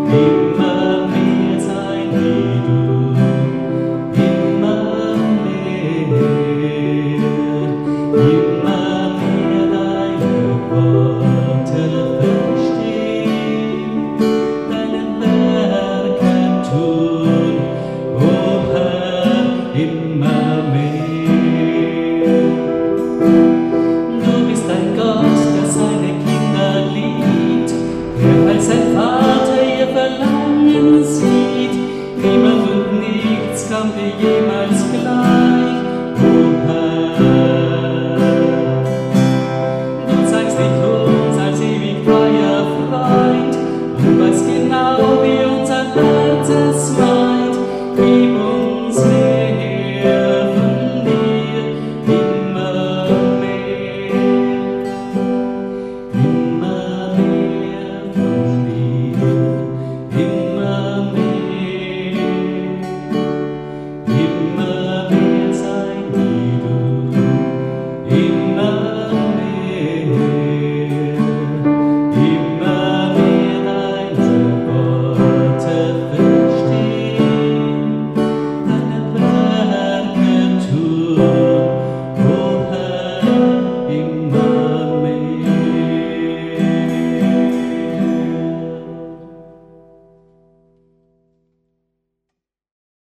immer mehr sein wie du, immer mehr deine Worte verstehen, deinen Werken tun, o Herr, immer mehr. Du bist ein Gott, der seine Kinder liebt, der als ein Vater ihr Verlangen sieht. Niemand und nichts kommt dir jemals gleich, o Herr. Du zeigst dich uns als ewig treuer Freund und weißt genau, wie unser Herz es meint.